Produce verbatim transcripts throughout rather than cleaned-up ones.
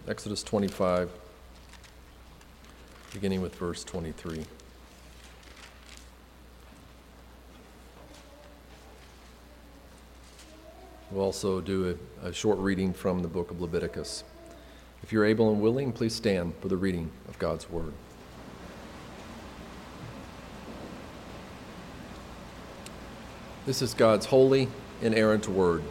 Exodus twenty-five, beginning with verse twenty-three. We'll also do a, a short reading from the book of Leviticus. If you're able and willing, please stand for the reading of God's word. This is God's holy, inerrant word.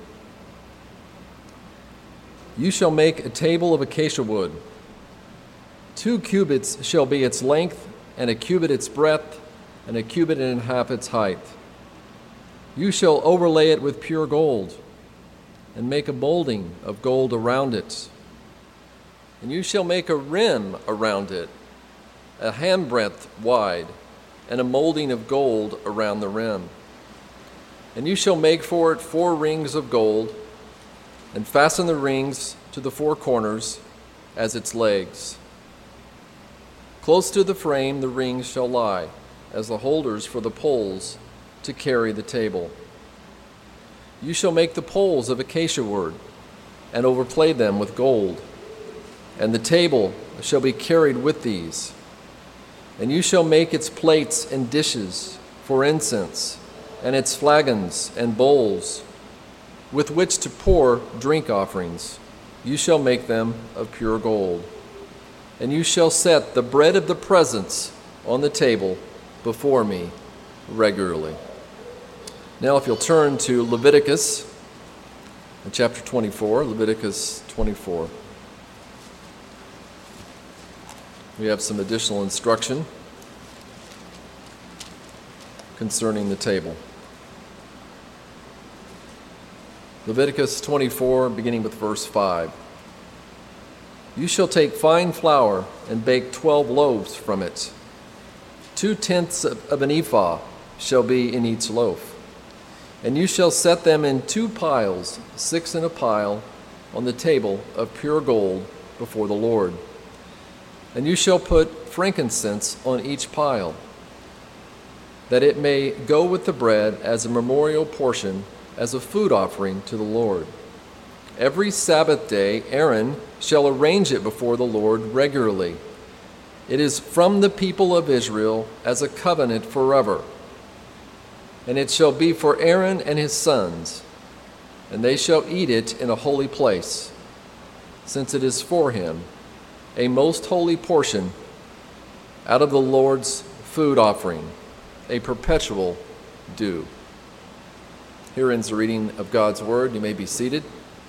You shall make a table of acacia wood. Two cubits shall be its length, and a cubit its breadth, and a cubit and a half its height. You shall overlay it with pure gold, and make a molding of gold around it. And you shall make a rim around it, a handbreadth wide, and a molding of gold around the rim. And you shall make for it four rings of gold, and fasten the rings to the four corners as its legs. Close to the frame the rings shall lie, as the holders for the poles to carry the table. You shall make the poles of acacia wood, and overlay them with gold, and the table shall be carried with these. And you shall make its plates and dishes for incense, and its flagons and bowls, with which to pour drink offerings. You shall make them of pure gold. And you shall set the bread of the presence on the table before me regularly. Now, if you'll turn to Leviticus, chapter twenty-four, Leviticus twenty-four. We have some additional instruction concerning the table. Leviticus twenty-four, beginning with verse five. You shall take fine flour and bake twelve loaves from it. Two-tenths of an ephah shall be in each loaf. And you shall set them in two piles, six in a pile, on the table of pure gold before the Lord. And you shall put frankincense on each pile, that it may go with the bread as a memorial portion, as a food offering to the Lord. Every Sabbath day Aaron shall arrange it before the Lord regularly. It is from the people of Israel as a covenant forever. And it shall be for Aaron and his sons, and they shall eat it in a holy place, since it is for him a most holy portion out of the Lord's food offering, a perpetual due. Here ends the reading of God's word. You may be seated.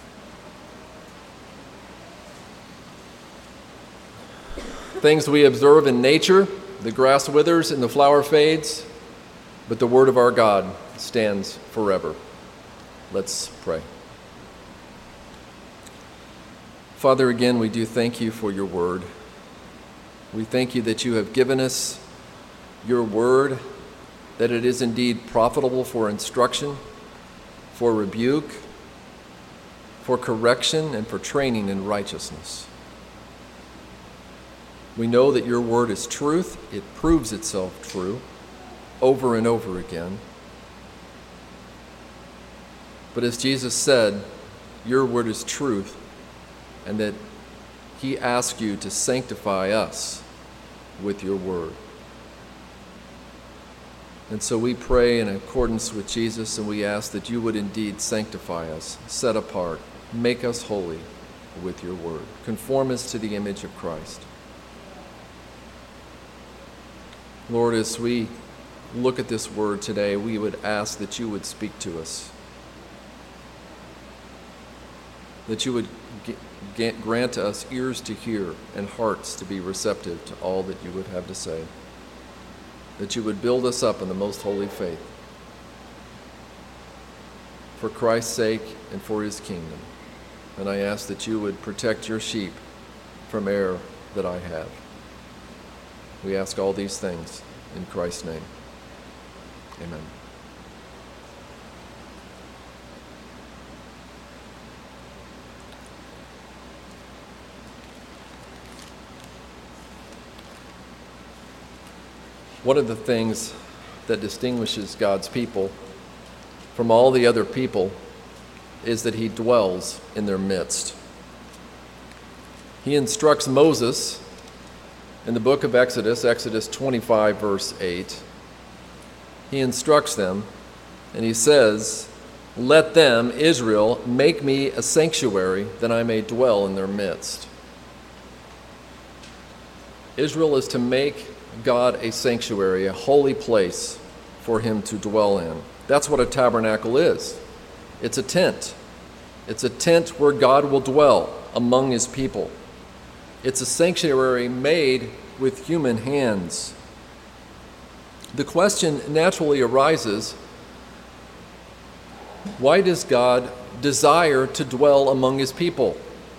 Things we observe in nature, the grass withers and the flower fades, but the word of our God stands forever. Let's pray. Father, again, we do thank you for your word. We thank you that you have given us your word, that it is indeed profitable for instruction, for rebuke, for correction, and for training in righteousness. We know that your word is truth. It proves itself true over and over again. But as Jesus said, your word is truth, and that he asks you to sanctify us with your word. And so we pray in accordance with Jesus, and we ask that you would indeed sanctify us, set apart, make us holy with your word. Conform us to the image of Christ. Lord, as we look at this word today, we would ask that you would speak to us, that you would g- grant us ears to hear and hearts to be receptive to all that you would have to say, that you would build us up in the most holy faith for Christ's sake and for his kingdom. And I ask that you would protect your sheep from error that I have. We ask all these things in Christ's name. Amen. One of the things that distinguishes God's people from all the other people is that he dwells in their midst. He instructs Moses in the book of Exodus, Exodus twenty-five, verse eight. He instructs them, and he says, "Let them, Israel, make me a sanctuary, that I may dwell in their midst." Israel is to make God a sanctuary, a holy place for him to dwell in. That's what a tabernacle is. It's a tent. It's a tent where God will dwell among his people. It's a sanctuary made with human hands. The question naturally arises, why does God desire to dwell among his people?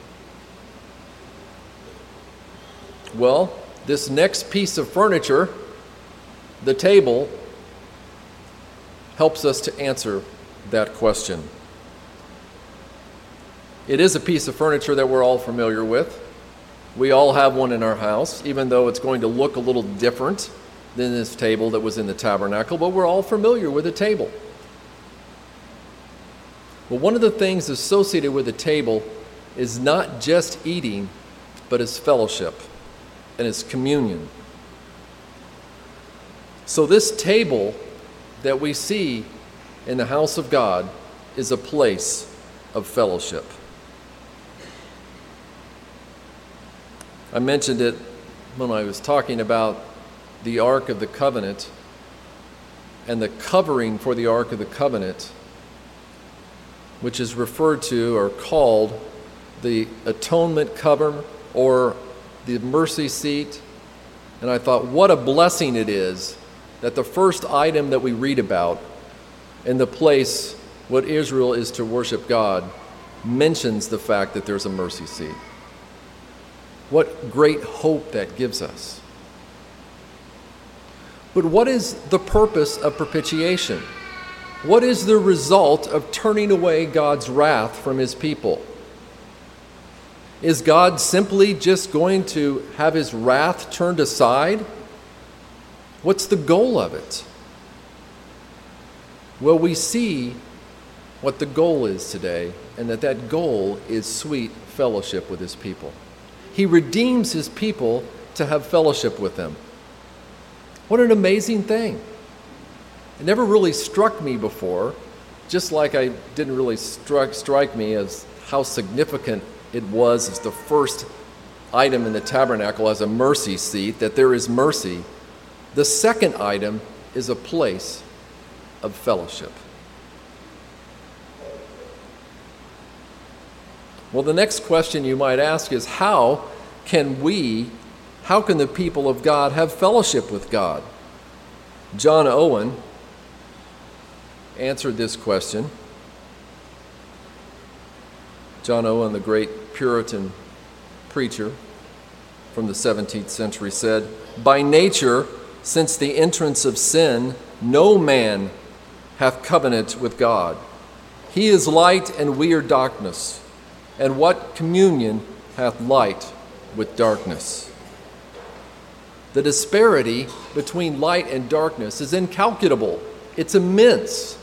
Well, this next piece of furniture, the table, helps us to answer that question. It is a piece of furniture that we're all familiar with. We all have one in our house, even though it's going to look a little different than this table that was in the tabernacle, but we're all familiar with a table. Well, one of the things associated with a table is not just eating, but it's fellowship and it's communion. So this table that we see in the house of God is a place of fellowship. I mentioned it when I was talking about the Ark of the Covenant and the covering for the Ark of the Covenant, which is referred to or called the atonement cover or the mercy seat. And I thought, what a blessing it is that the first item that we read about in the place what Israel is to worship God mentions the fact that there's a mercy seat. What great hope that gives us. But what is the purpose of propitiation? What is the result of turning away God's wrath from his people? Is God simply just going to have his wrath turned aside? What's the goal of it? Well, we see what the goal is today, and that that goal is sweet fellowship with his people. He redeems his people to have fellowship with them. What an amazing thing. It never really struck me before, just like I didn't really struck, strike me as how significant it was as the first item in the tabernacle as a mercy seat, that there is mercy. The second item is a place of fellowship. Well, the next question you might ask is, how can we, how can the people of God have fellowship with God? John Owen answered this question. John Owen, the great Puritan preacher from the seventeenth century, said, "By nature, since the entrance of sin, no man hath covenant with God. He is light and we are darkness. And what communion hath light with darkness?" The disparity between light and darkness is incalculable. It's immense.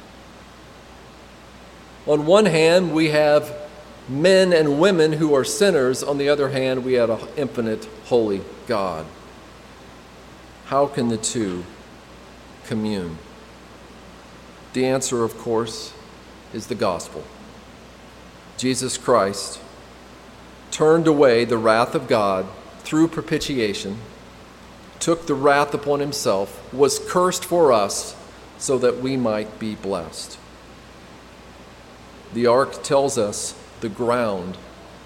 On one hand, we have men and women who are sinners. On the other hand, we have an infinite, holy God. How can the two commune? The answer, of course, is the gospel. Jesus Christ turned away the wrath of God through propitiation, took the wrath upon himself, was cursed for us so that we might be blessed. The ark tells us the ground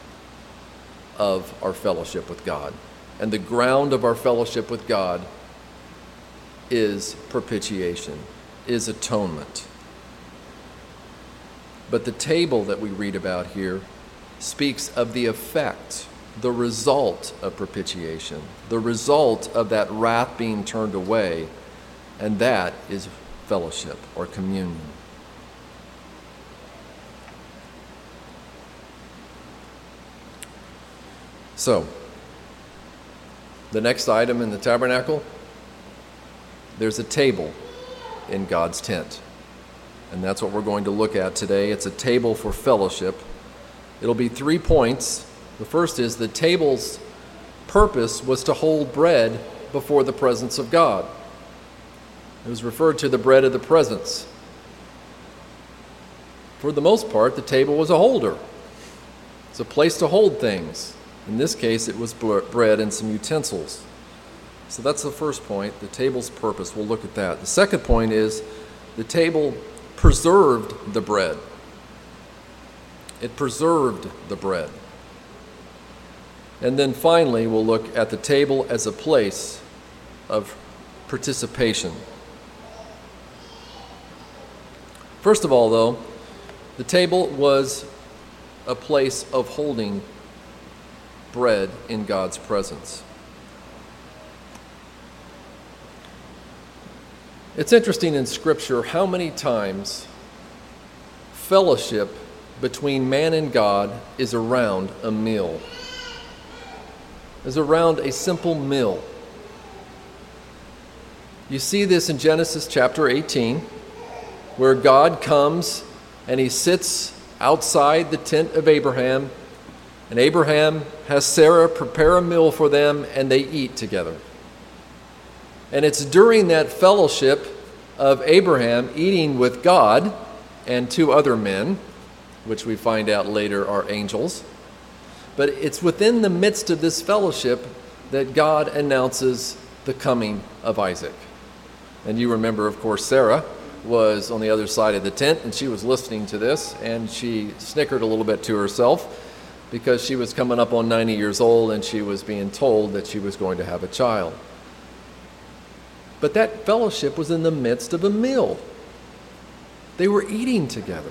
of our fellowship with God. And the ground of our fellowship with God is propitiation, is atonement. But the table that we read about here speaks of the effect, the result of propitiation, the result of that wrath being turned away, and that is fellowship or communion. So, the next item in the tabernacle, there's a table in God's tent. And that's what we're going to look at today. It's a table for fellowship. It'll be three points The first is the table's purpose was to hold bread before the presence of God. It was referred to the bread of the presence. For the most part, the table was a holder. It's a place to hold things. In this case, it was bread and some utensils. So that's the first point, the table's purpose. We'll look at that. The second point is the table preserved the bread. It preserved the bread. And then finally, we'll look at the table as a place of participation. First of all, though, the table was a place of holding bread in God's presence. It's interesting in Scripture how many times fellowship between man and God is around a meal, is around a simple meal. You see this in Genesis chapter eighteen, where God comes and he sits outside the tent of Abraham, and Abraham has Sarah prepare a meal for them, and they eat together. And it's during that fellowship of Abraham eating with God and two other men, which we find out later are angels, but it's within the midst of this fellowship that God announces the coming of Isaac. And you remember, of course, Sarah was on the other side of the tent, and she was listening to this, and she snickered a little bit to herself because she was coming up on ninety years old, and she was being told that she was going to have a child. But that fellowship was in the midst of a meal. They were eating together.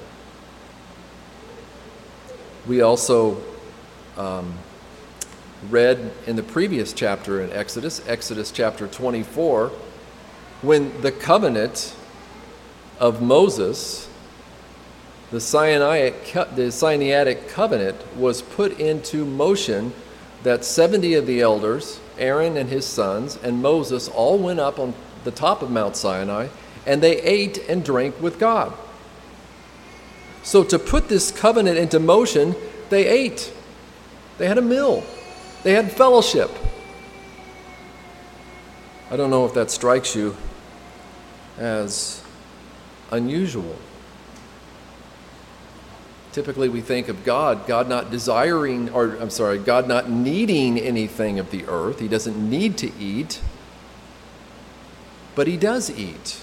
We also um, read in the previous chapter in Exodus, Exodus chapter twenty-four, when the covenant of Moses, the Sinaitic, the Sinaitic covenant, was put into motion, that seventy of the elders, Aaron and his sons, and Moses all went up on the top of Mount Sinai, and they ate and drank with God. So to put this covenant into motion, they ate. They had a meal. They had fellowship. I don't know if that strikes you as unusual. Typically we think of God, God not desiring, or I'm sorry, God not needing anything of the earth. He doesn't need to eat, but he does eat.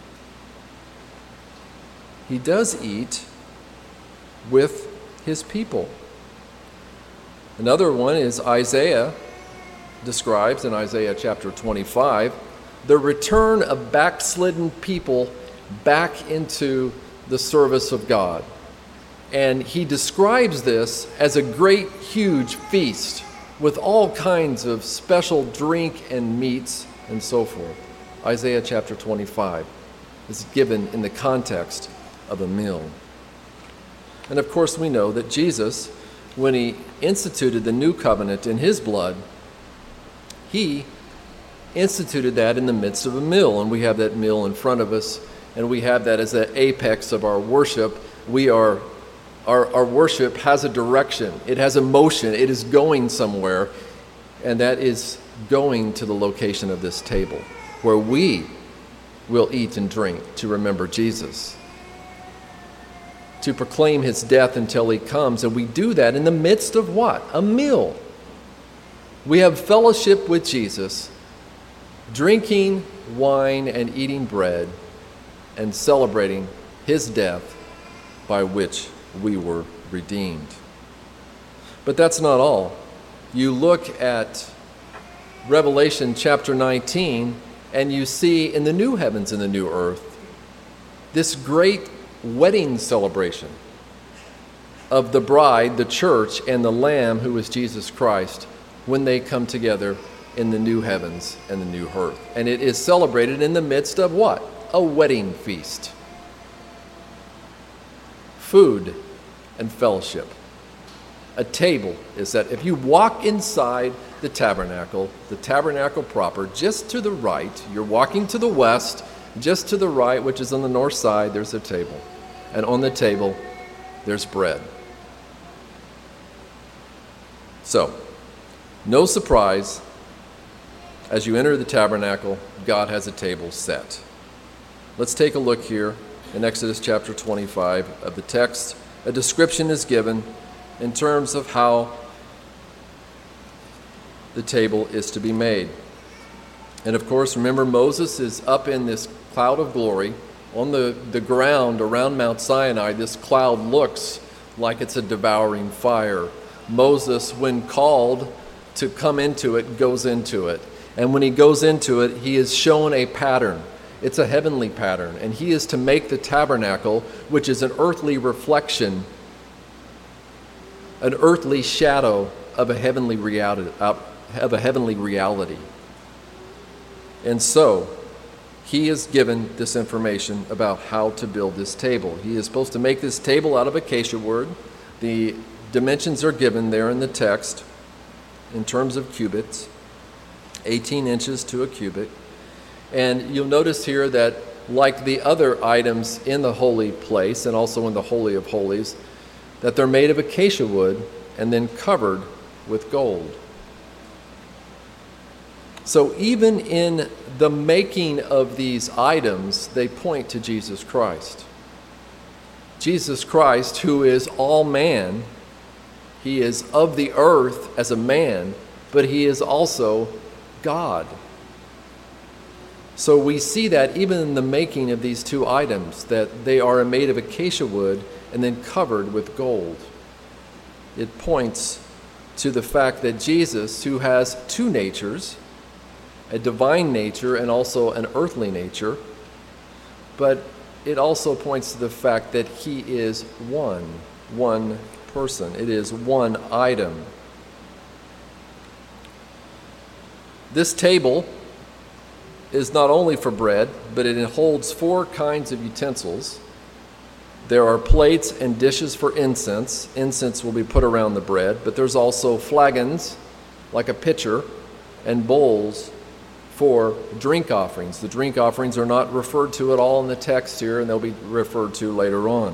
He does eat with his people. Another one is Isaiah describes in Isaiah chapter twenty-five the return of backslidden people back into the service of God. And he describes this as a great, huge feast with all kinds of special drink and meats and so forth. Isaiah chapter twenty-five is given in the context of a meal. And of course we know that Jesus, when he instituted the new covenant in his blood, he instituted that in the midst of a meal. And we have that meal in front of us, and we have that as the apex of our worship. We are Our, our worship has a direction. It has a motion. It is going somewhere, and that is going to the location of this table, where we will eat and drink to remember Jesus, to proclaim his death until he comes. And we do that in the midst of what? A meal. We have fellowship with Jesus, drinking wine and eating bread, and celebrating his death by which we were redeemed. But that's not all. You look at Revelation chapter nineteen, and you see in the new heavens and the new earth this great wedding celebration of the bride, the church, and the Lamb, who is Jesus Christ, when they come together in the new heavens and the new earth. And it is celebrated in the midst of what? A wedding feast. Food and fellowship. A table is that if you walk inside the tabernacle, the tabernacle proper, just to the right, you're walking to the west, just to the right, which is on the north side, there's a table. And on the table, there's bread. So, no surprise, as you enter the tabernacle, God has a table set. Let's take a look here in Exodus chapter twenty-five of the text. A description is given in terms of how the table is to be made. And of course, remember, Moses is up in this cloud of glory. On the, the ground around Mount Sinai, this cloud looks like it's a devouring fire. Moses, when called to come into it, goes into it. And when he goes into it, he is shown a pattern. It's a heavenly pattern. And he is to make the tabernacle, which is an earthly reflection, an earthly shadow of a heavenly reality. Of a heavenly reality. And so, he is given this information about how to build this table. He is supposed to make this table out of acacia wood. The dimensions are given there in the text in terms of cubits, eighteen inches to a cubit. And you'll notice here that, like the other items in the holy place and also in the Holy of Holies, that they're made of acacia wood and then covered with gold. So even in the making of these items, they point to Jesus Christ. Jesus Christ, who is all man, he is of the earth as a man, but he is also God. So we see that even in the making of these two items, that they are made of acacia wood and then covered with gold. It points to the fact that Jesus, who has two natures, a divine nature and also an earthly nature, but it also points to the fact that he is one, one person. It is one item. This table is not only for bread, but it holds four kinds of utensils. There are plates and dishes for incense. Incense will be put around the bread, but there's also flagons, like a pitcher, and bowls for drink offerings. The drink offerings are not referred to at all in the text here, and they'll be referred to later on.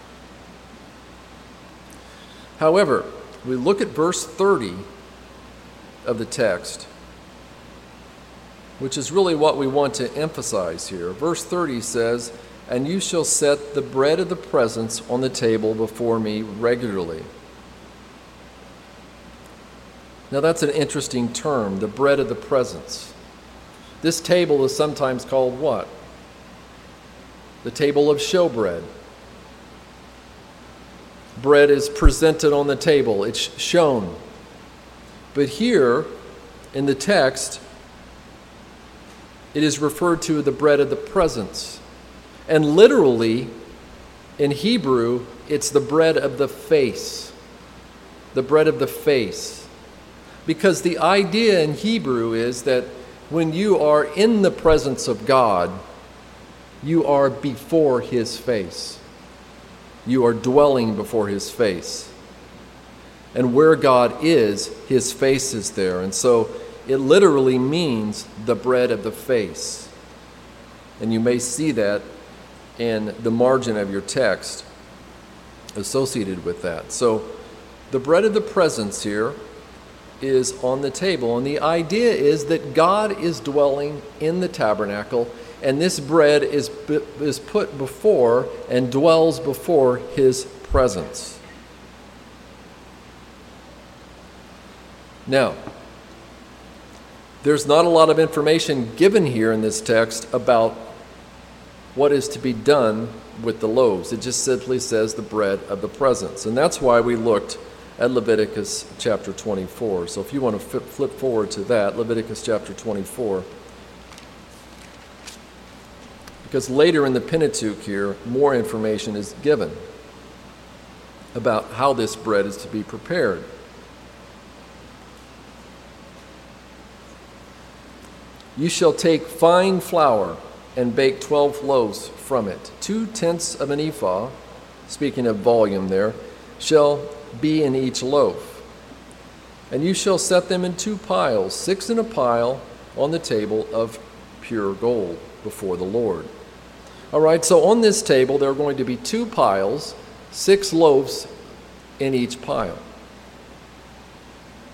However, we look at verse thirty of the text, which is really what we want to emphasize here. Verse thirty says, "And you shall set the bread of the presence on the table before me regularly." Now that's an interesting term, the bread of the presence. This table is sometimes called what? The table of showbread. Bread is presented on the table, it's shown. But here in the text, it is referred to as the bread of the presence. And literally, in Hebrew, it's the bread of the face. The bread of the face. Because the idea in Hebrew is that when you are in the presence of God, you are before his face. You are dwelling before his face. And where God is, his face is there. And so it literally means the bread of the face. And you may see that in the margin of your text associated with that. So the bread of the presence here is on the table. And the idea is that God is dwelling in the tabernacle, and this bread is, is put before and dwells before his presence. Now, there's not a lot of information given here in this text about what is to be done with the loaves. It just simply says the bread of the presence. And that's why we looked at Leviticus chapter twenty-four. So if you want to flip forward to that, Leviticus chapter twenty-four. Because later in the Pentateuch here, more information is given about how this bread is to be prepared. You shall take fine flour and bake twelve loaves from it. Two tenths of an ephah, speaking of volume there, shall be in each loaf. And you shall set them in two piles, six in a pile on the table of pure gold before the Lord. All right, so on this table there are going to be two piles, six loaves in each pile.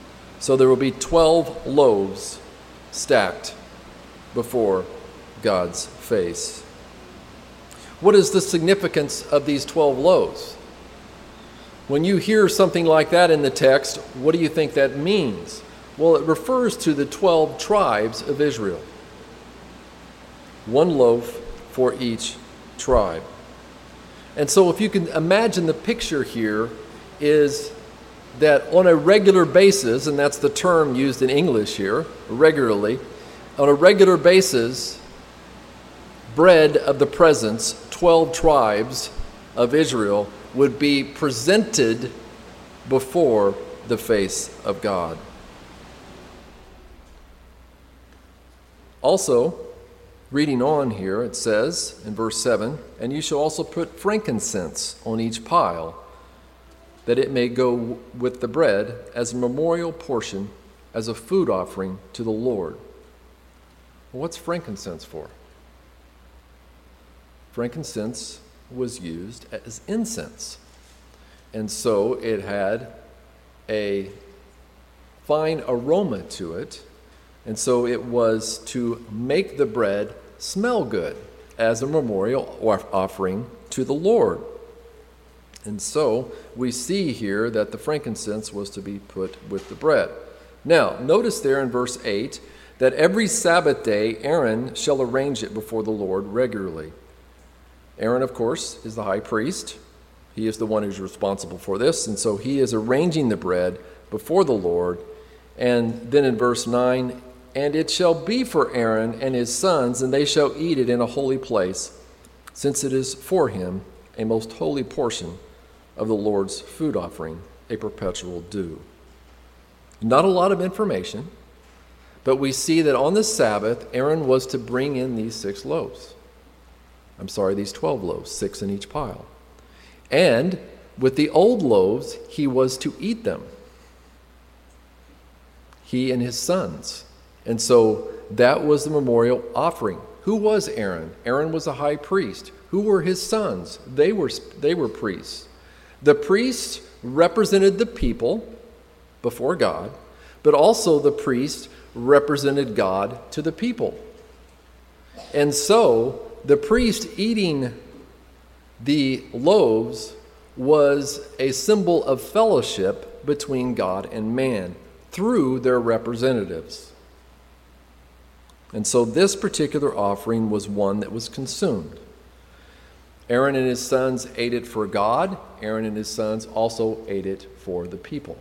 So there will be twelve loaves stacked before God's face. What is the significance of these twelve loaves? When you hear something like that in the text, what do you think that means? Well, it refers to the twelve tribes of Israel. One loaf for each tribe. And so if you can imagine, the picture here is that on a regular basis, and that's the term used in English here, regularly, on a regular basis, bread of the presence, twelve tribes of Israel, would be presented before the face of God. Also, reading on here, it says in verse seven, "And you shall also put frankincense on each pile, that it may go with the bread as a memorial portion, as a food offering to the Lord." Well, what's frankincense for? Frankincense was used as incense. And so it had a fine aroma to it. And so it was to make the bread smell good as a memorial offering to the Lord. And so we see here that the frankincense was to be put with the bread. Now, notice there in verse eight that every Sabbath day Aaron shall arrange it before the Lord regularly. Aaron, of course, is the high priest. He is the one who's responsible for this, and so he is arranging the bread before the Lord. And then in verse nine, "And it shall be for Aaron and his sons, and they shall eat it in a holy place, since it is for him a most holy portion of the Lord's food offering, a perpetual due." Not a lot of information, but we see that on the Sabbath, Aaron was to bring in these six loaves. I'm sorry, these twelve loaves, six in each pile. And with the old loaves, he was to eat them, he and his sons. And so that was the memorial offering. Who was Aaron? Aaron was a high priest. Who were his sons? They were, they were priests. The priests represented the people before God, but also the priest represented God to the people. And so the priest eating the loaves was a symbol of fellowship between God and man through their representatives. And so this particular offering was one that was consumed. Aaron and his sons ate it for God. Aaron and his sons also ate it for the people.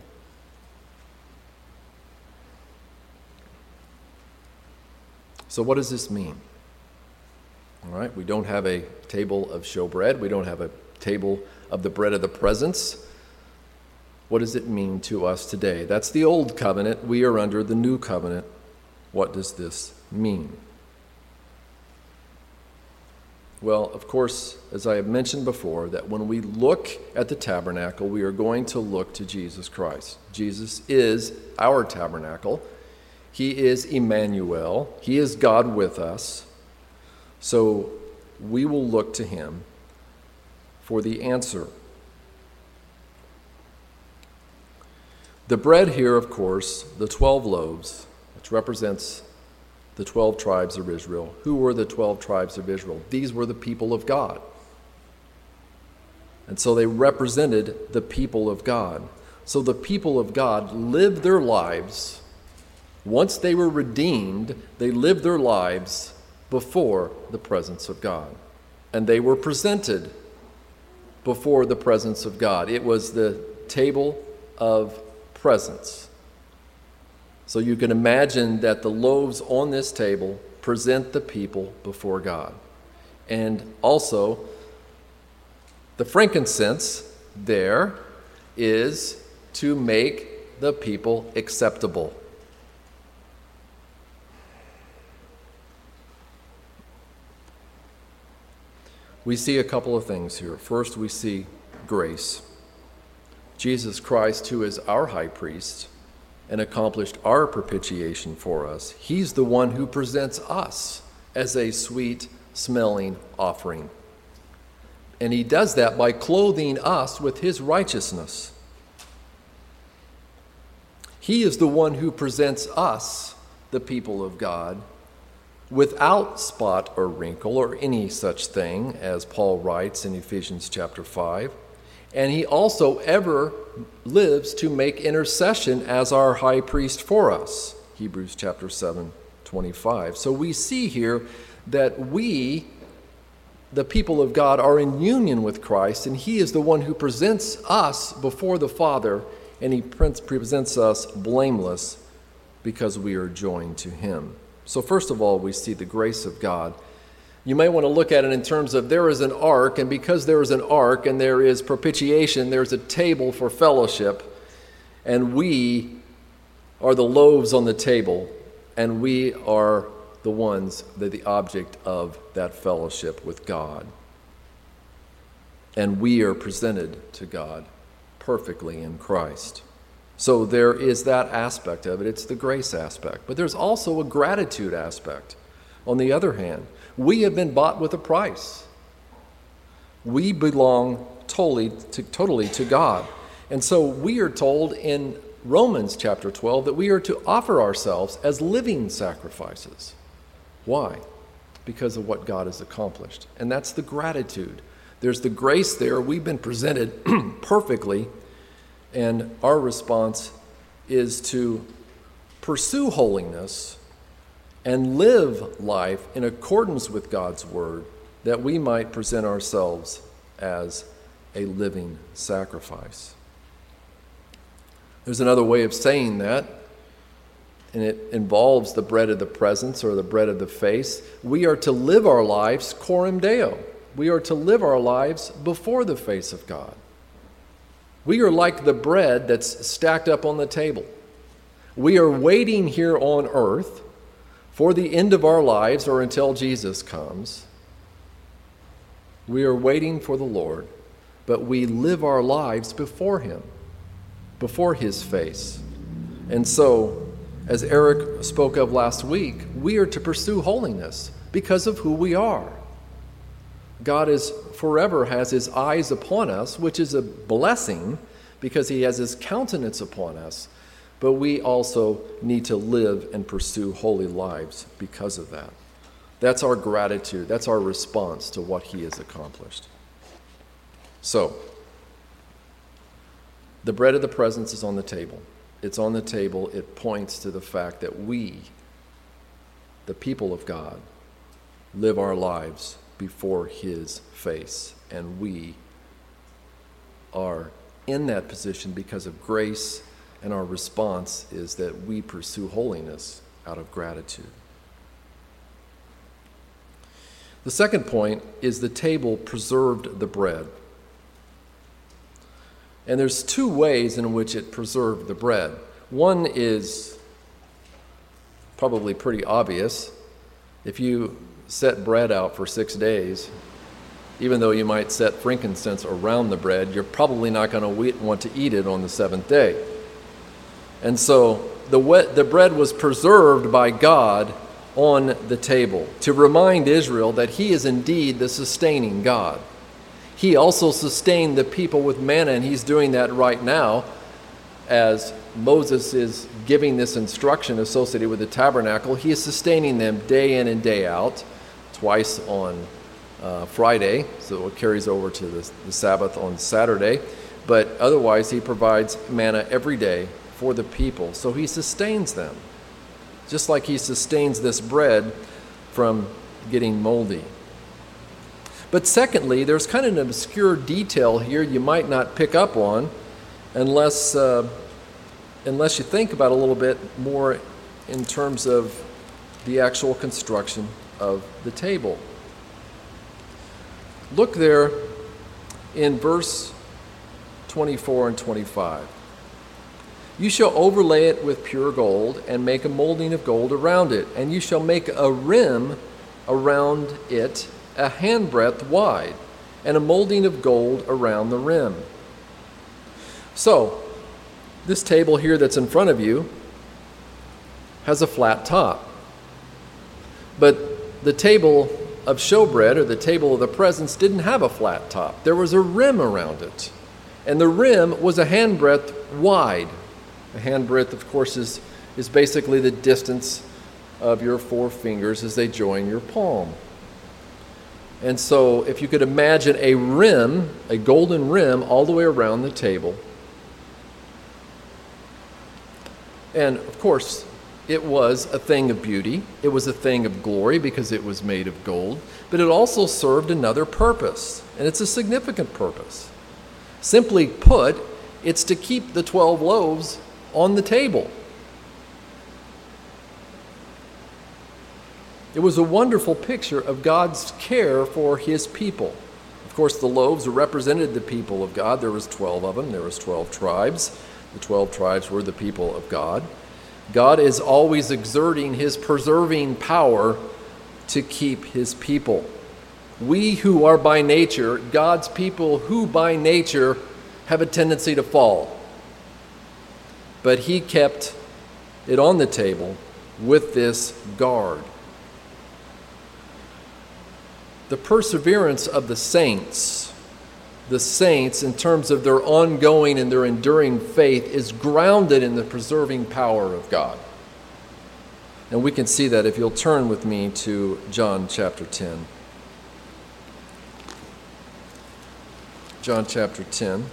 So what does this mean? All right, we don't have a table of showbread. We don't have a table of the bread of the presence. What does it mean to us today? That's the old covenant. We are under the new covenant. What does this mean? Well, of course, as I have mentioned before, that when we look at the tabernacle, we are going to look to Jesus Christ. Jesus is our tabernacle. He is Emmanuel. He is God with us. So we will look to him for the answer. The bread here, of course, the twelve loaves, which represents the twelve tribes of Israel. Who were the twelve tribes of Israel? These were the people of God. And so they represented the people of God. So the people of God lived their lives. Once they were redeemed, they lived their lives before the presence of God. And they were presented before the presence of God. It was the table of presence. So you can imagine that the loaves on this table present the people before God. And also, the frankincense there is to make the people acceptable. We see a couple of things here. First, we see grace. Jesus Christ, who is our high priest and accomplished our propitiation for us, he's the one who presents us as a sweet-smelling offering. And he does that by clothing us with his righteousness. He is the one who presents us, the people of God, without spot or wrinkle or any such thing, as Paul writes in Ephesians chapter five. And he also ever lives to make intercession as our high priest for us, Hebrews chapter seven, twenty-five. So we see here that we, the people of God, are in union with Christ, and he is the one who presents us before the Father, and he presents us blameless because we are joined to him. So first of all, we see the grace of God. You may want to look at it in terms of there is an ark, and because there is an ark and there is propitiation, there's a table for fellowship, and we are the loaves on the table, and we are the ones that are the object of that fellowship with God. And we are presented to God perfectly in Christ. So there is that aspect of it. It's the grace aspect. But there's also a gratitude aspect. On the other hand, we have been bought with a price. We belong totally to, totally to God. And so we are told in Romans chapter twelve that we are to offer ourselves as living sacrifices. Why? Because of what God has accomplished. And that's the gratitude. There's the grace there. We've been presented perfectly. And our response is to pursue holiness and live life in accordance with God's word, that we might present ourselves as a living sacrifice. There's another way of saying that, and it involves the bread of the presence or the bread of the face. We are to live our lives coram Deo. We are to live our lives before the face of God. We are like the bread that's stacked up on the table. We are waiting here on earth for the end of our lives or until Jesus comes. We are waiting for the Lord, but we live our lives before him, before his face. And so, as Eric spoke of last week, we are to pursue holiness because of who we are. God is forever has his eyes upon us, which is a blessing because he has his countenance upon us. But we also need to live and pursue holy lives because of that. That's our gratitude. That's our response to what he has accomplished. So, the bread of the presence is on the table. It's on the table. It points to the fact that we, the people of God, live our lives before his face. And we are in that position because of grace, and our response is that we pursue holiness out of gratitude. The second point is the table preserved the bread. And there's two ways in which it preserved the bread. One is probably pretty obvious. If you set bread out for six days, even though you might set frankincense around the bread, you're probably not going to want to eat it on the seventh day. And so the wet, the bread was preserved by God on the table to remind Israel that he is indeed the sustaining God. He also sustained the people with manna, and he's doing that right now as Moses is giving this instruction associated with the tabernacle. He is sustaining them day in and day out, twice on uh, Friday, so it carries over to the, the Sabbath on Saturday. But otherwise, he provides manna every day for the people. So he sustains them, just like he sustains this bread from getting moldy. But secondly, there's kind of an obscure detail here you might not pick up on unless, uh, unless you think about it a little bit more in terms of the actual construction of the table. Look there in verse twenty-four and twenty-five. You shall overlay it with pure gold and make a molding of gold around it, and you shall make a rim around it a handbreadth wide, and a molding of gold around the rim. So, this table here that's in front of you has a flat top. But the table of showbread, or the table of the presence, didn't have a flat top. There was a rim around it, and the rim was a handbreadth wide. A hand breadth, of course, is, is basically the distance of your four fingers as they join your palm. And so if you could imagine a rim, a golden rim all the way around the table. And of course, it was a thing of beauty. It was a thing of glory because it was made of gold. But it also served another purpose, and it's a significant purpose. Simply put, it's to keep the twelve loaves on the table. It was a wonderful picture of God's care for his people. Of course, the loaves represented the people of God. There was twelve of them. There was twelve tribes. The twelve tribes were the people of God. God is always exerting his preserving power to keep his people. We who are by nature, God's people who by nature have a tendency to fall. But he kept it on the table with this guard. The perseverance of the saints, the saints in terms of their ongoing and their enduring faith, is grounded in the preserving power of God. And we can see that if you'll turn with me to John chapter ten. John chapter ten.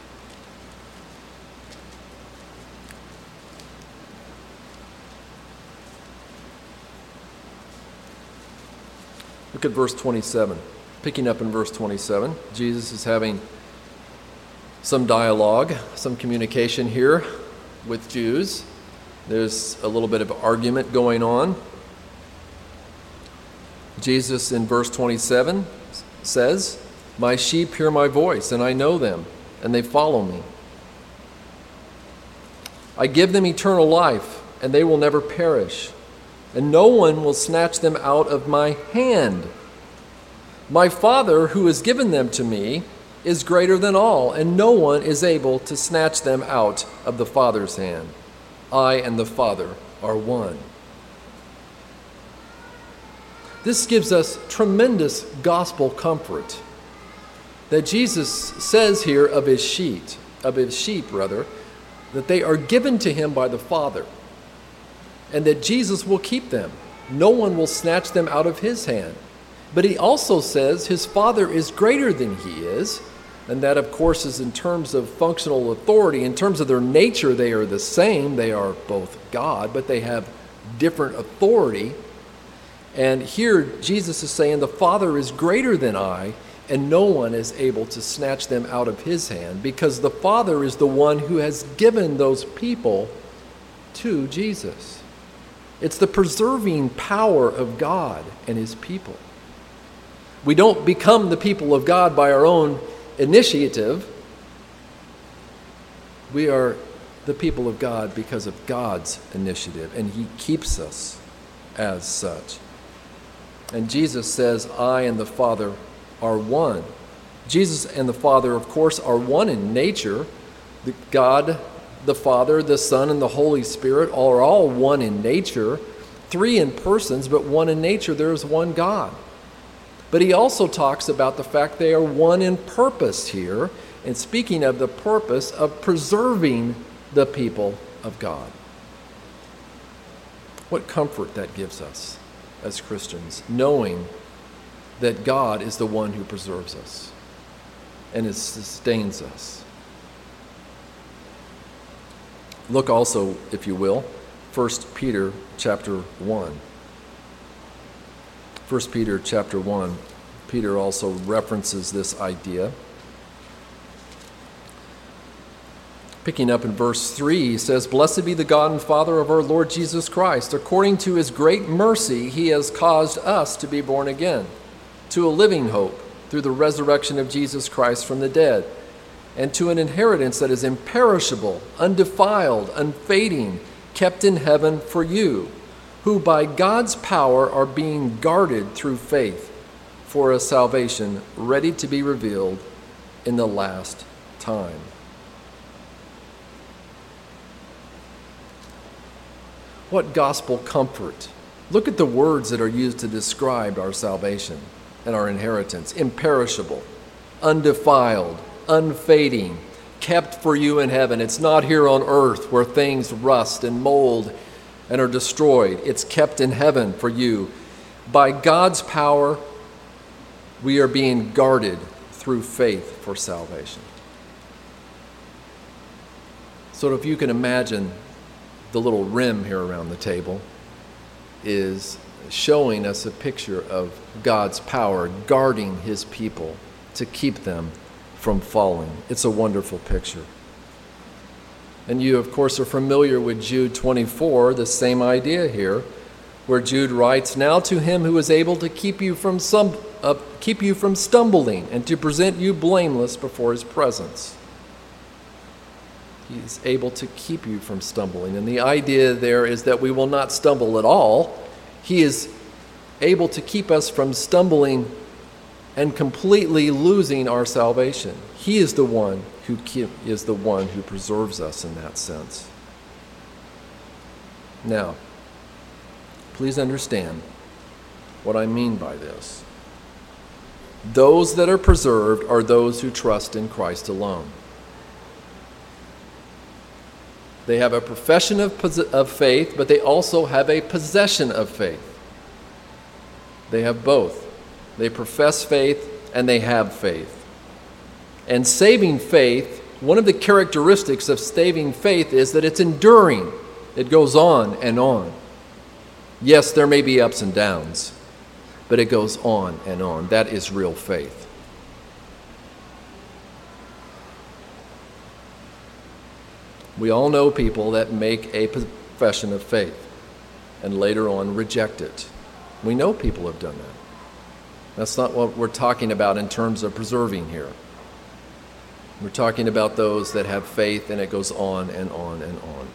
Look at verse twenty-seven. Picking up in verse twenty-seven, Jesus is having some dialogue, some communication here with Jews. There's a little bit of argument going on. Jesus in verse twenty-seven says, "My sheep hear my voice, and I know them, and they follow me. I give them eternal life, and they will never perish, and no one will snatch them out of my hand. My Father, who has given them to me, is greater than all, and no one is able to snatch them out of the Father's hand. I and the Father are one." This gives us tremendous gospel comfort that Jesus says here of his sheep, of his sheep rather, that they are given to him by the Father, and that Jesus will keep them. No one will snatch them out of his hand. But he also says his Father is greater than he is, and that, of course, is in terms of functional authority. In terms of their nature, they are the same. They are both God, but they have different authority. And here Jesus is saying the Father is greater than I, and no one is able to snatch them out of his hand, because the Father is the one who has given those people to Jesus. It's the preserving power of God and his people. We don't become the people of God by our own initiative. We are the people of God because of God's initiative, and he keeps us as such. And Jesus says, I and the Father are one. Jesus and the Father, of course, are one in nature. The God, the Father, the Son, and the Holy Spirit are all one in nature. Three in persons, but one in nature. There is one God. But he also talks about the fact they are one in purpose here, and speaking of the purpose of preserving the people of God. What comfort that gives us as Christians, knowing that God is the one who preserves us and sustains us. Look also, if you will, First Peter chapter one. First Peter chapter one. Peter also references this idea. Picking up in verse three, he says, "Blessed be the God and Father of our Lord Jesus Christ. According to his great mercy, he has caused us to be born again, to a living hope through the resurrection of Jesus Christ from the dead, and to an inheritance that is imperishable, undefiled, unfading, kept in heaven for you, who by God's power are being guarded through faith for a salvation ready to be revealed in the last time." What gospel comfort. Look at the words that are used to describe our salvation and our inheritance. Imperishable, undefiled, unfading, kept for you in heaven. It's not here on earth where things rust and mold and are destroyed. It's kept in heaven for you. By God's power, we are being guarded through faith for salvation. So if you can imagine, the little rim here around the table is showing us a picture of God's power guarding his people to keep them from falling. It's a wonderful picture. And you, of course, are familiar with Jude twenty-four, the same idea here, where Jude writes, "Now to him who is able to keep you from some, uh, keep you from stumbling and to present you blameless before his presence." He is able to keep you from stumbling. And the idea there is that we will not stumble at all. He is able to keep us from stumbling and completely losing our salvation. He is the one who keep, is the one who preserves us in that sense. Now, please understand what I mean by this. Those that are preserved are those who trust in Christ alone. They have a profession of, of faith, but they also have a possession of faith. They have both. They profess faith and they have faith. And saving faith, one of the characteristics of saving faith is that it's enduring. It goes on and on. Yes, there may be ups and downs, but it goes on and on. That is real faith. We all know people that make a profession of faith and later on reject it. We know people have done that. That's not what we're talking about in terms of preserving here. We're talking about those that have faith and it goes on and on and on.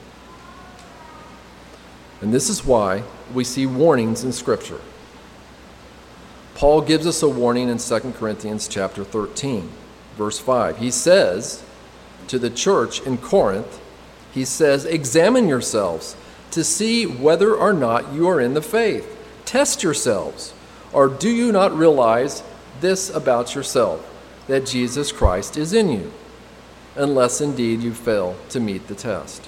And this is why we see warnings in Scripture. Paul gives us a warning in Second Corinthians chapter thirteen, verse five. He says to the church in Corinth, he says, "Examine yourselves to see whether or not you are in the faith. Test yourselves. Or do you not realize this about yourself, that Jesus Christ is in you, unless indeed you fail to meet the test?"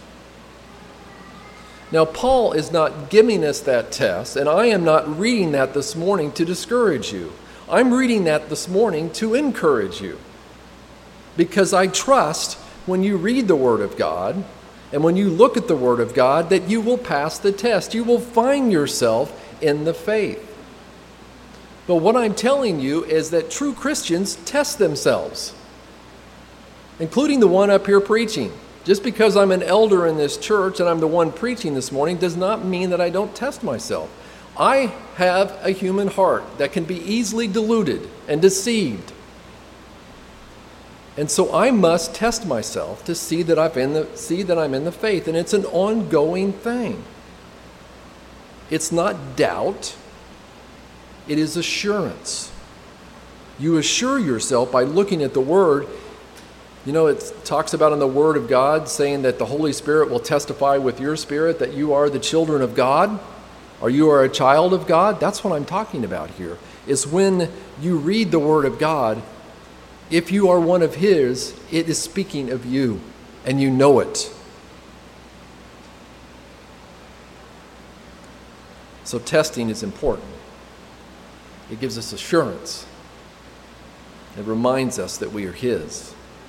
Now, Paul is not giving us that test, and I am not reading that this morning to discourage you. I'm reading that this morning to encourage you. Because I trust when you read the Word of God, and when you look at the Word of God, that you will pass the test. You will find yourself in the faith. But what I'm telling you is that true Christians test themselves, including the one up here preaching. Just because I'm an elder in this church and I'm the one preaching this morning does not mean that I don't test myself. I have a human heart that can be easily deluded and deceived. And so I must test myself to see that I'm in the see that I'm in the faith, and it's an ongoing thing. It's not doubt, it is assurance. You assure yourself by looking at the Word. You know, it talks about in the Word of God saying that the Holy Spirit will testify with your spirit that you are the children of God, or you are a child of God. That's what I'm talking about here, is when you read the Word of God, if you are one of His, it is speaking of you, and you know it. So testing is important. It gives us assurance. It reminds us that we are His.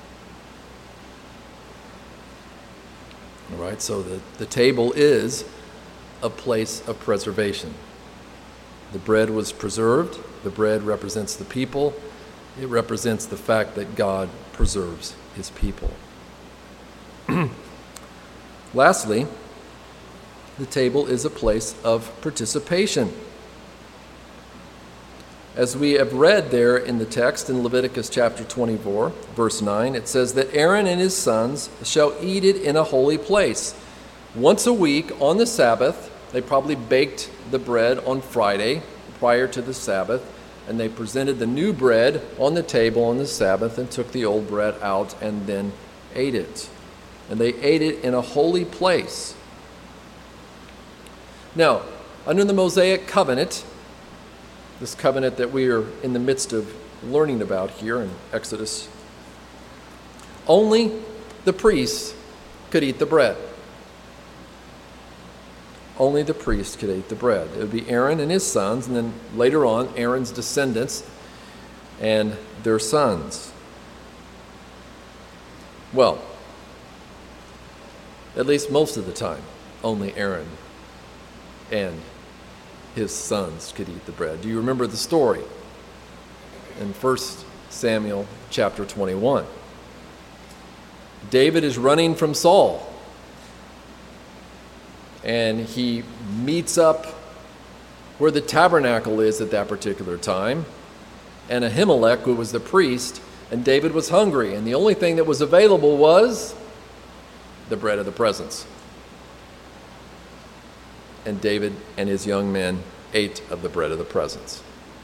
All right, so the, the table is a place of preservation. The bread was preserved. The bread represents the people. It represents the fact that God preserves His people. Lastly, the table is a place of participation. As we have read there in the text in Leviticus chapter twenty-four, verse nine, it says that Aaron and his sons shall eat it in a holy place. Once a week on the Sabbath, they probably baked the bread on Friday prior to the Sabbath, and they presented the new bread on the table on the Sabbath and took the old bread out and then ate it. And they ate it in a holy place. Now, under the Mosaic covenant, this covenant that we are in the midst of learning about here in Exodus, only the priests could eat the bread. Only the priest could eat the bread. It would be Aaron and his sons, and then later on, Aaron's descendants and their sons. Well, at least most of the time, only Aaron and his sons could eat the bread. Do you remember the story in First Samuel chapter twenty-one? David is running from Saul, and he meets up where the tabernacle is at that particular time, and Ahimelech, who was the priest, and David was hungry, and the only thing that was available was the bread of the presence. And David and his young men ate of the bread of the presence.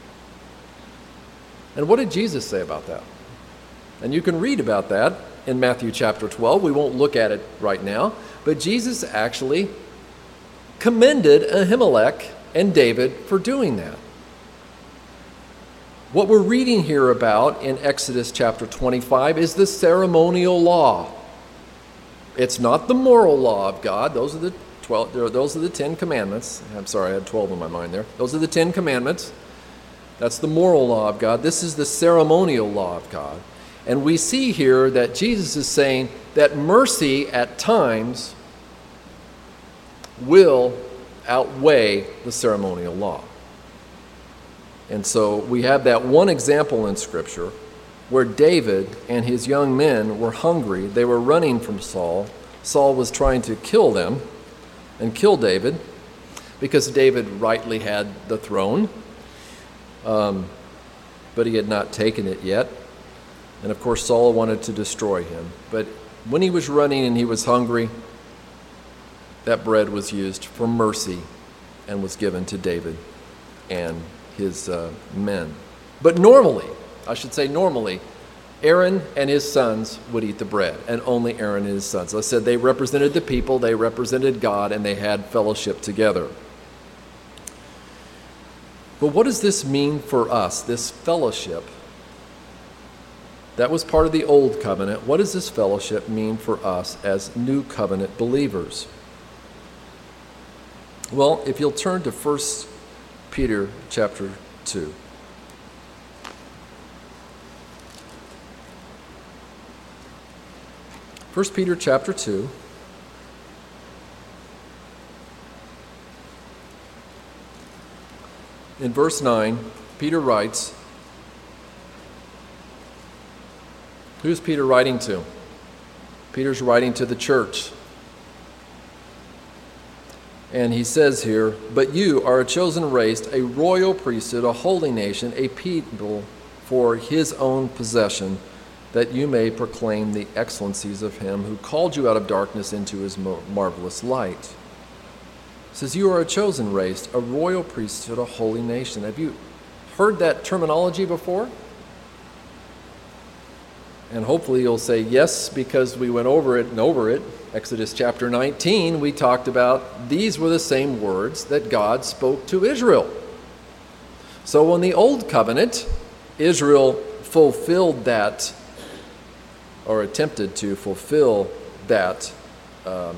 And what did Jesus say about that? And you can read about that in Matthew chapter twelve. We won't look at it right now, but Jesus actually commended Ahimelech and David for doing that. What we're reading here about in Exodus chapter twenty-five is the ceremonial law. It's not the moral law of God. Those are the twelve. Those are the Ten Commandments. I'm sorry, I had twelve in my mind there. Those are the Ten Commandments. That's the moral law of God. This is the ceremonial law of God. And we see here that Jesus is saying that mercy at times will outweigh the ceremonial law. And so we have that one example in Scripture where David and his young men were hungry. They were running from Saul. Saul was trying to kill them and kill David because David rightly had the throne, um, but he had not taken it yet. And of course, Saul wanted to destroy him. But when he was running and he was hungry, that bread was used for mercy and was given to David and his uh, men. But normally, I should say normally, Aaron and his sons would eat the bread, and only Aaron and his sons. I said they represented the people, they represented God, and they had fellowship together. But what does this mean for us, this fellowship? That was part of the old covenant. What does this fellowship mean for us as new covenant believers? Well, if you'll turn to First Peter chapter two. First Peter chapter two. In verse nine, Peter writes, who's Peter writing to? Peter's writing to the church. And he says here, but you are a chosen race, a royal priesthood, a holy nation, a people for his own possession, that you may proclaim the excellencies of him who called you out of darkness into his marvelous light. It says you are a chosen race, a royal priesthood, a holy nation. Have you heard that terminology before? And hopefully you'll say yes, because we went over it and over it. Exodus chapter nineteen, we talked about these were the same words that God spoke to Israel. So in the Old Covenant, Israel fulfilled that, or attempted to fulfill that um,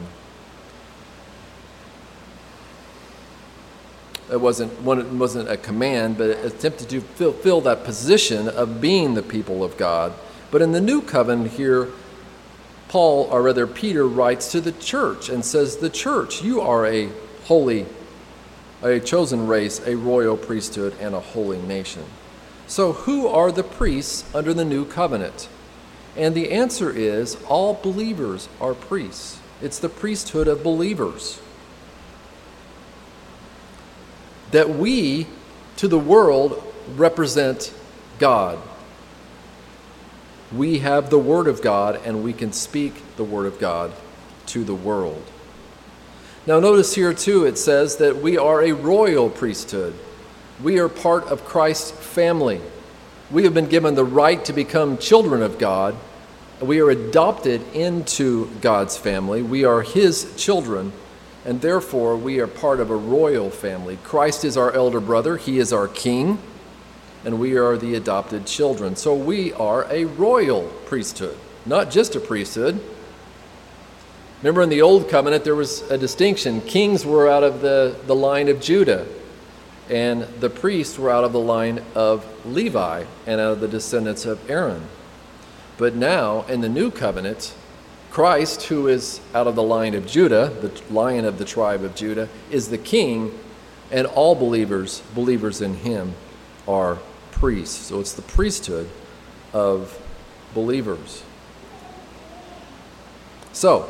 it wasn't one, it wasn't a command, but it attempted to fulfill that position of being the people of God. But in the New Covenant here, Paul, or rather Peter, writes to the church and says, the church, you are a holy, a chosen race, a royal priesthood, and a holy nation. So who are the priests under the New Covenant? And the answer is all believers are priests. It's the priesthood of believers. That we, to the world, represent God. We have the Word of God, and we can speak the Word of God to the world. Now notice here too, it says that we are a royal priesthood. We are part of Christ's family. We have been given the right to become children of God. We are adopted into God's family. We are His children, and therefore we are part of a royal family. Christ is our elder brother. He is our king, and we are the adopted children. So we are a royal priesthood, not just a priesthood. Remember, in the Old Covenant, there was a distinction. Kings were out of the, the line of Judah, and the priests were out of the line of Levi and out of the descendants of Aaron. But now, in the New Covenant, Christ, who is out of the line of Judah, the lion of the tribe of Judah, is the king, and all believers, believers in him, are priests. So it's the priesthood of believers. So,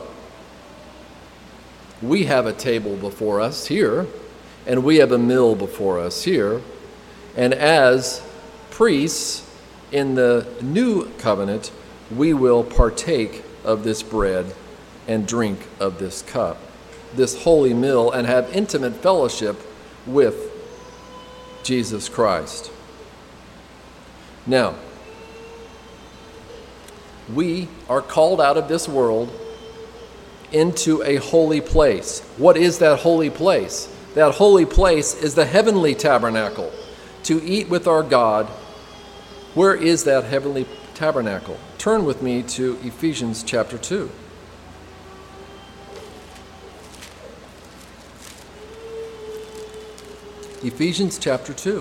we have a table before us here, and we have a meal before us here, and as priests in the new covenant, we will partake of this bread and drink of this cup, this holy meal, and have intimate fellowship with Jesus Christ. Now, we are called out of this world into a holy place. What is that holy place? That holy place is the heavenly tabernacle, to eat with our God. Where is that heavenly tabernacle? Turn with me to Ephesians chapter two. Ephesians chapter two.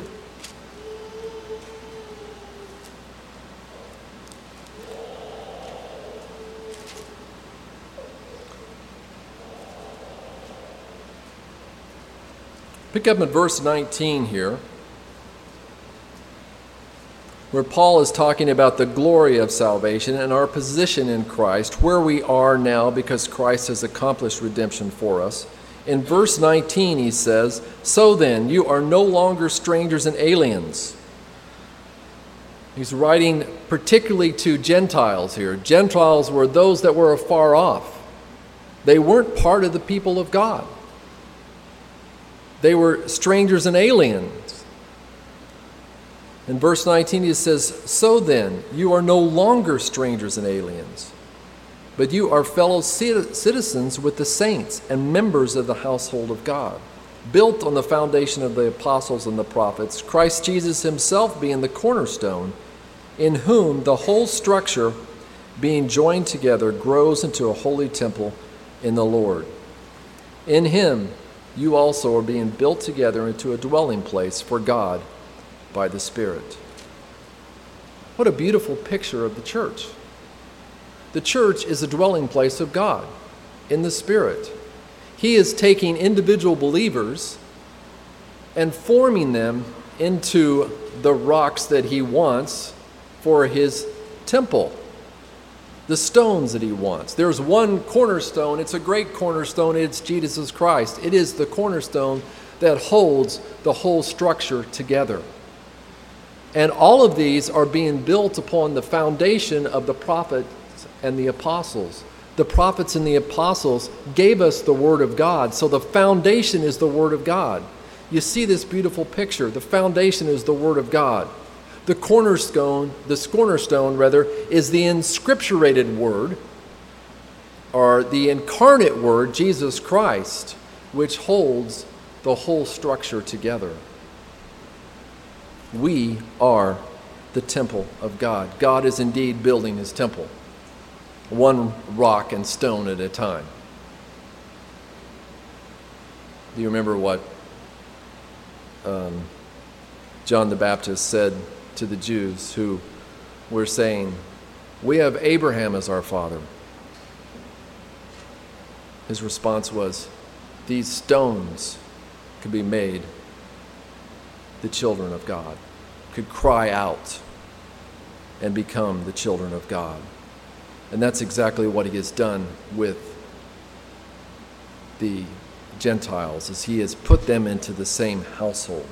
Pick up in verse nineteen here, where Paul is talking about the glory of salvation and our position in Christ, where we are now because Christ has accomplished redemption for us. In verse nineteen, he says, "So then, you are no longer strangers and aliens." He's writing particularly to Gentiles here. Gentiles were those that were afar off. They weren't part of the people of God. They were strangers and aliens. In verse nineteen, he says, "So then, you are no longer strangers and aliens, but you are fellow citizens with the saints and members of the household of God, built on the foundation of the apostles and the prophets, Christ Jesus himself being the cornerstone, in whom the whole structure, being joined together, grows into a holy temple in the Lord. In him you also are being built together into a dwelling place for God by the Spirit." What a beautiful picture of the church. The church is a dwelling place of God in the Spirit. He is taking individual believers and forming them into the rocks that he wants for his temple, the stones that he wants. There's one cornerstone. It's a great cornerstone. It's Jesus Christ. It is the cornerstone that holds the whole structure together. And all of these are being built upon the foundation of the prophets and the apostles. The prophets and the apostles gave us the Word of God, so the foundation is the Word of God. You see this beautiful picture. The foundation is the Word of God. The cornerstone, the cornerstone rather, is the inscripturated Word, or the incarnate Word, Jesus Christ, which holds the whole structure together. We are the temple of God. God is indeed building his temple, one rock and stone at a time. Do you remember what um, John the Baptist said to the Jews who were saying, "We have Abraham as our father"? His response was, "These stones could be made the children of God, could cry out and become the children of God." And that's exactly what he has done with the Gentiles, as he has put them into the same household.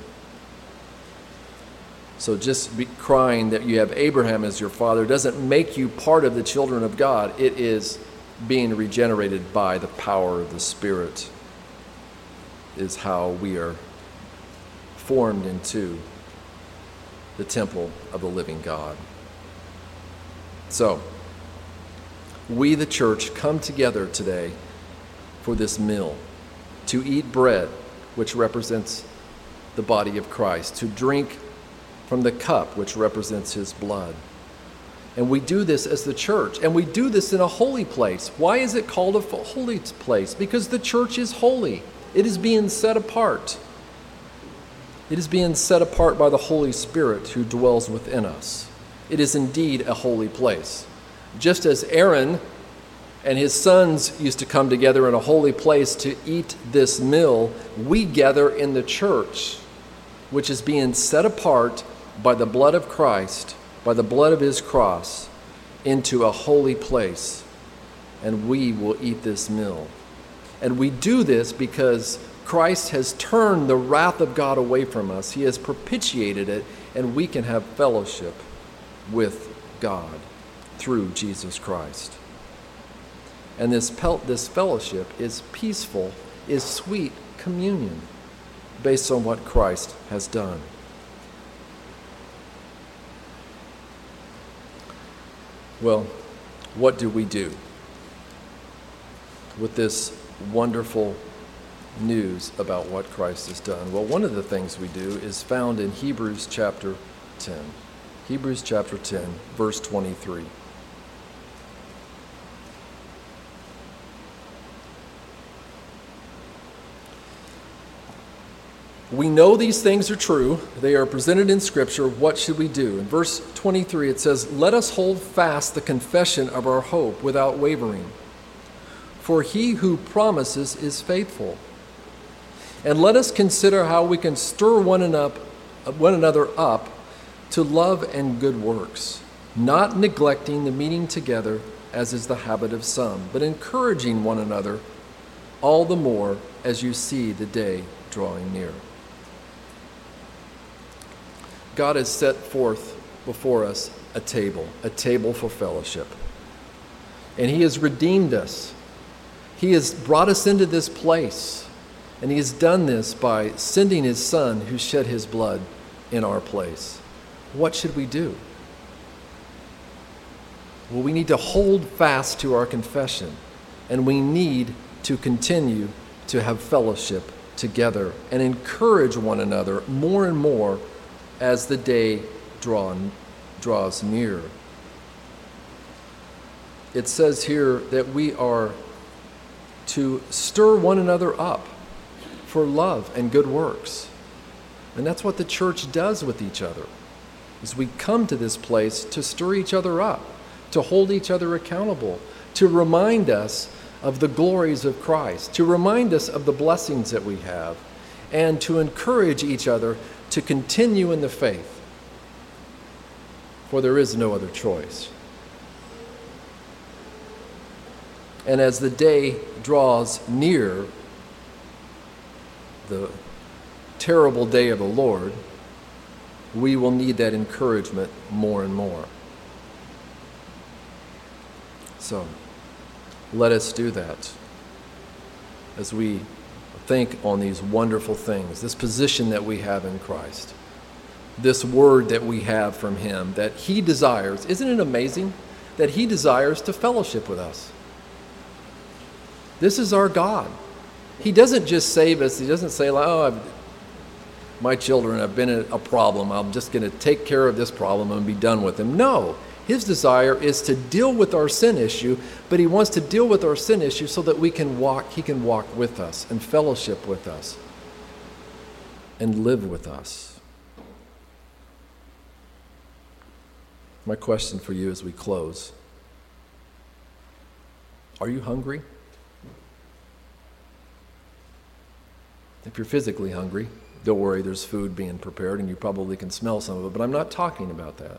So just be crying that you have Abraham as your father doesn't make you part of the children of God. It is being regenerated by the power of the Spirit, is how we are formed into the temple of the living God. So, we, the church, come together today for this meal, to eat bread, which represents the body of Christ, to drink from the cup, which represents his blood. And we do this as the church. And we do this in a holy place. Why is it called a holy place? Because the church is holy. It is being set apart. It is being set apart by the Holy Spirit who dwells within us. It is indeed a holy place. Just as Aaron and his sons used to come together in a holy place to eat this meal, we gather in the church, which is being set apart by the blood of Christ, by the blood of his cross, into a holy place, and we will eat this meal. And we do this because Christ has turned the wrath of God away from us. He has propitiated it, and we can have fellowship with God through Jesus Christ. And this pel- this fellowship is peaceful, is sweet communion based on what Christ has done. Well, what do we do with this wonderful news about what Christ has done? Well, one of the things we do is found in Hebrews chapter ten. Hebrews chapter ten, verse twenty-three. We know these things are true. They are presented in Scripture. What should we do? In verse twenty-three, it says, "Let us hold fast the confession of our hope without wavering. For he who promises is faithful. And let us consider how we can stir one another up to love and good works, not neglecting the meeting together, as is the habit of some, but encouraging one another, all the more as you see the day drawing near." God has set forth before us a table, a table for fellowship. And he has redeemed us. He has brought us into this place. And he has done this by sending his Son who shed his blood in our place. What should we do? Well, we need to hold fast to our confession. And we need to continue to have fellowship together and encourage one another more and more as the day drawn, draws near. It says here that we are to stir one another up for love and good works. And that's what the church does with each other, is we come to this place to stir each other up, to hold each other accountable, to remind us of the glories of Christ, to remind us of the blessings that we have, and to encourage each other to continue in the faith, for there is no other choice. And as the day draws near, the terrible day of the Lord, we will need that encouragement more and more. So, let us do that as we think on these wonderful things, this position that we have in Christ, this word that we have from him, that he desires. Isn't it amazing that he desires to fellowship with us? This is our God. He doesn't just save us. He doesn't say, oh, I've, my children have been in a problem. I'm just going to take care of this problem and be done with them. No. His desire is to deal with our sin issue, but he wants to deal with our sin issue so that we can walk, he can walk with us and fellowship with us and live with us. My question for you as we close: are you hungry? If you're physically hungry, don't worry, there's food being prepared and you probably can smell some of it, but I'm not talking about that.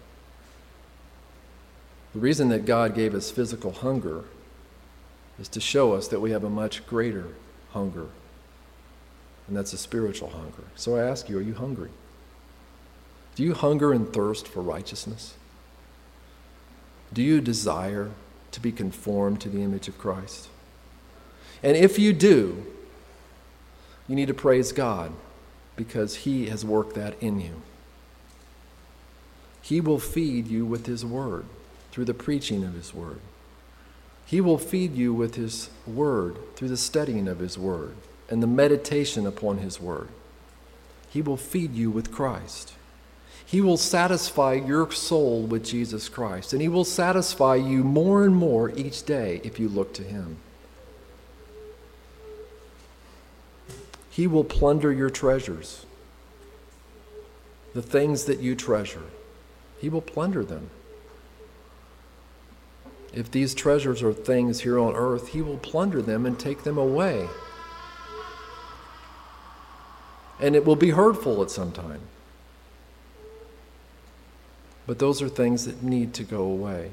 The reason that God gave us physical hunger is to show us that we have a much greater hunger, and that's a spiritual hunger. So I ask you, are you hungry? Do you hunger and thirst for righteousness? Do you desire to be conformed to the image of Christ? And if you do, you need to praise God because he has worked that in you. He will feed you with his word through the preaching of his word. He will feed you with his word through the studying of his word and the meditation upon his word. He will feed you with Christ. He will satisfy your soul with Jesus Christ, and He will satisfy you more and more each day if you look to Him. He will plunder your treasures. The things that you treasure, He will plunder them. If these treasures are things here on earth, He will plunder them and take them away. And it will be hurtful at some time. But those are things that need to go away.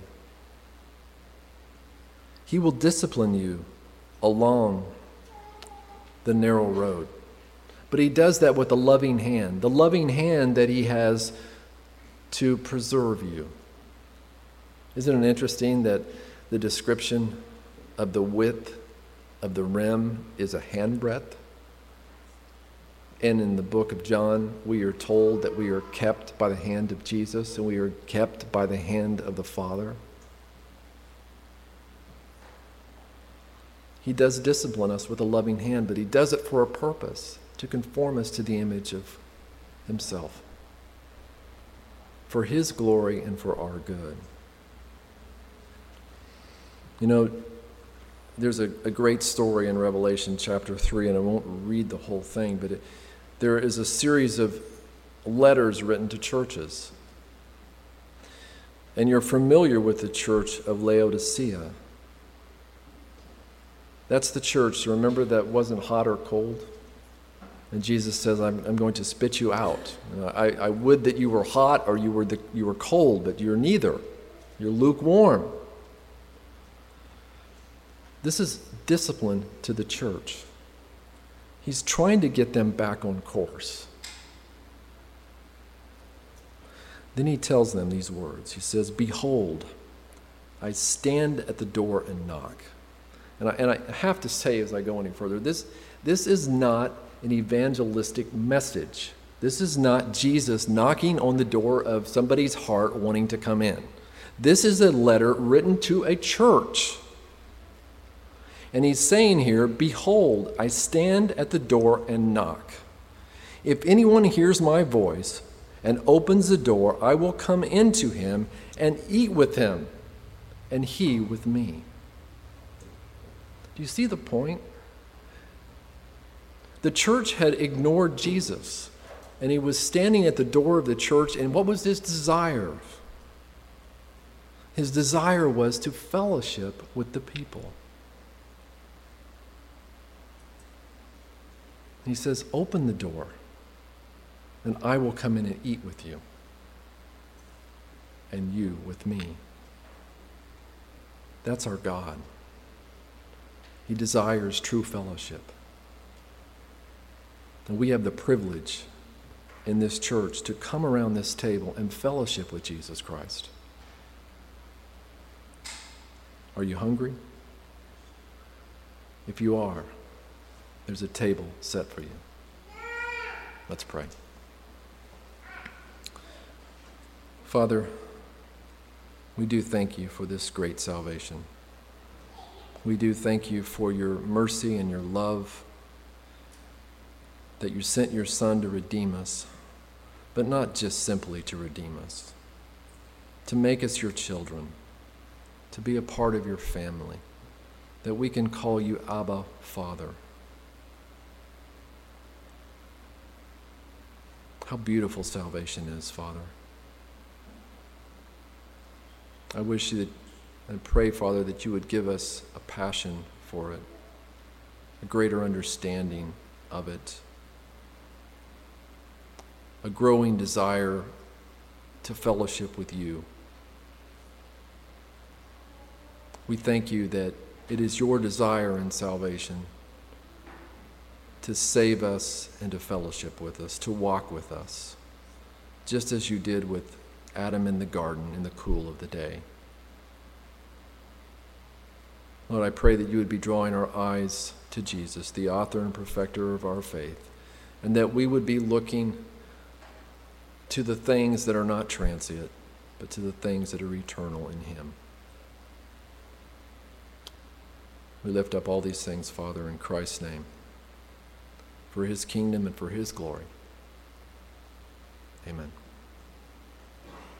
He will discipline you along the narrow road. But He does that with a loving hand, the loving hand that He has to preserve you. Isn't it interesting that the description of the width of the rim is a handbreadth? And in the book of John, we are told that we are kept by the hand of Jesus and we are kept by the hand of the Father. He does discipline us with a loving hand, but He does it for a purpose, to conform us to the image of Himself, for His glory and for our good. You know, there's a, a great story in Revelation chapter three, and I won't read the whole thing, but it, there is a series of letters written to churches. And you're familiar with the church of Laodicea. That's the church, remember, that wasn't hot or cold? And Jesus says, I'm, I'm going to spit you out. I, I would that you were hot or you were, the, you were cold, but you're neither. You're lukewarm. This is discipline to the church. He's trying to get them back on course. Then He tells them these words. He says, behold, I stand at the door and knock. And I, and I have to say as I go any further, this, this is not an evangelistic message. This is not Jesus knocking on the door of somebody's heart wanting to come in. This is a letter written to a church. And He's saying here, behold, I stand at the door and knock. If anyone hears my voice and opens the door, I will come into him and eat with him, and he with me. Do you see the point? The church had ignored Jesus, and He was standing at the door of the church, and what was His desire? His desire was to fellowship with the people. He says, open the door, and I will come in and eat with you, and you with me. That's our God. He desires true fellowship. And we have the privilege in this church to come around this table and fellowship with Jesus Christ. Are you hungry? If you are, there's a table set for you. Let's pray. Father, we do thank You for this great salvation. We do thank You for Your mercy and Your love, that You sent Your Son to redeem us, but not just simply to redeem us, to make us Your children, to be a part of Your family, that we can call You Abba, Father. How beautiful salvation is, Father. I wish that, and pray, Father, that You would give us a passion for it, a greater understanding of it, a growing desire to fellowship with You. We thank You that it is Your desire in salvation to save us and to fellowship with us, to walk with us, just as You did with Adam in the garden in the cool of the day. Lord, I pray that You would be drawing our eyes to Jesus, the author and perfecter of our faith, and that we would be looking to the things that are not transient, but to the things that are eternal in Him. We lift up all these things, Father, in Christ's name, for His kingdom and for His glory. Amen.